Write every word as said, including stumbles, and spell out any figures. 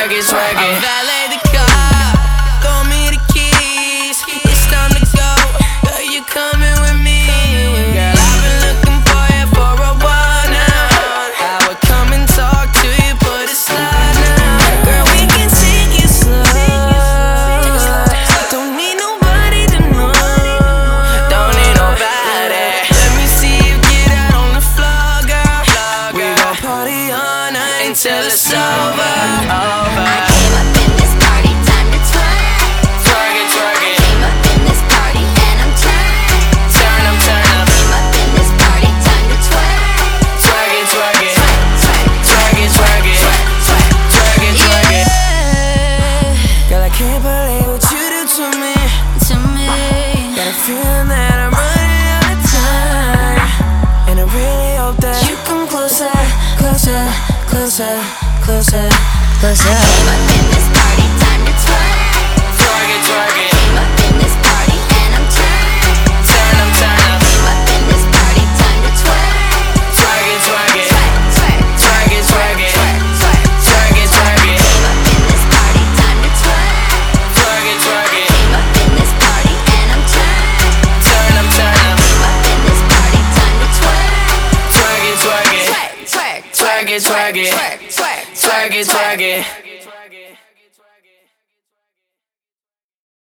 twerk it, twerk it. I valet the car, throw me the keys. It's time to go, girl, you coming with me. Girl, I've been looking for you for a while now. I would come and talk to you, but it's slow now. Girl, we can take it slow. Don't need nobody to know. Don't need nobody. Let me see you get out on the floor, girl. We gon' party all night until it's over. Over. I came up in this party, time to twerk. Twerk it, twerk it. I came up in this party and I'm turned. Turn up, turn up. Came up in this party, time to twerk. Twerk it, twerk it. Twerk, Twerk it, twerk it. twerk, twerk. Twerk it, twerk it. Yeah. Girl, I can't believe what you do to me. To me. Got a feeling that I'm running out of time, and I really hope that you come closer, closer, closer, closer, closer. Came up in this party, time to twerk. Twerk it, twerk it. Came up in this party and I'm turned. Turn up, turn up. Came up in this party, time to twerk. Twerk it, twerk it. Twerk, twerk, Twerk it, twerk it. twerk, twerk. Twerk it, twerk it. Came up in this party, time to twerk. Twerk it, twerk it. Came up in this party and I'm turned. Turn up, turn up. Came up in this party, time to twerk. Twerk it, twerk it. Twerk, twerk, Twerk it, twerk it. twerk, twerk, Twerk it, twerk it.